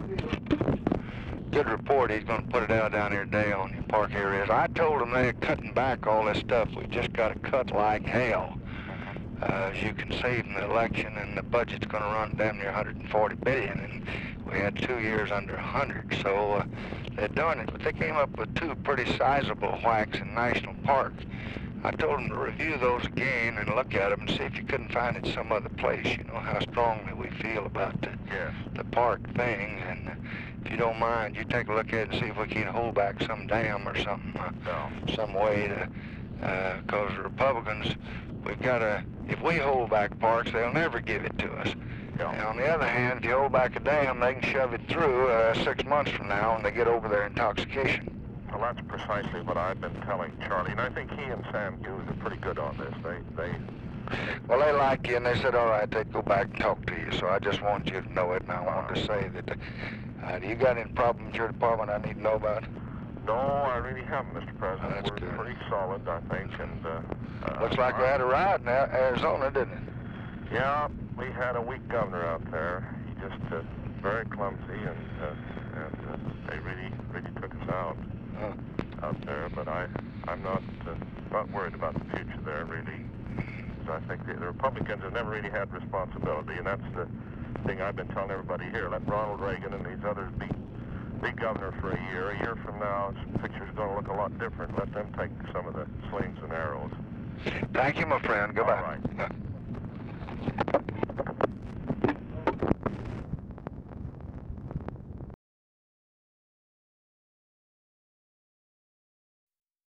Good report. He's going to put it out down here today on the park areas. I told him they're cutting back all this stuff. We just got to cut like hell. As you can see from the election, and the budget's going to run damn near 140 billion, and we had 2 years under 100. So they're doing it, but they came up with 2 pretty sizable whacks in national parks. I told them to review those again and look at them and see if you couldn't find it some other place. You know how strongly we feel about the park thing, and if you don't mind, you take a look at it and see if we can hold back some dam or something, some way to, because the Republicans, we've got to, if we hold back parks, they'll never give it to us. And on the other hand, if you hold back a dam, they can shove it through 6 months from now when they get over their intoxication. Well, that's precisely what I've been telling Charlie, and I think he and Sam Hughes are pretty good on this. Well, they like you, and they said, all right, they'd go back and talk to you, so I just want you to know it, and I wanted to say that, do you got any problem with your department I need to know about? No, I really haven't, Mr. President. That's We're good. pretty solid, I think, and... Looks like we had a riot in Arizona, didn't it? Yeah, we had a weak governor out there. He just very clumsy, and they really took us out. Out there, but I'm not worried about the future there, really. I think the Republicans have never really had responsibility, and that's the thing I've been telling everybody here. Let Ronald Reagan and these others be governor for a year. A year from now, the picture's going to look a lot different. Let them take some of the slings and arrows. Thank you, my friend. Goodbye. All right.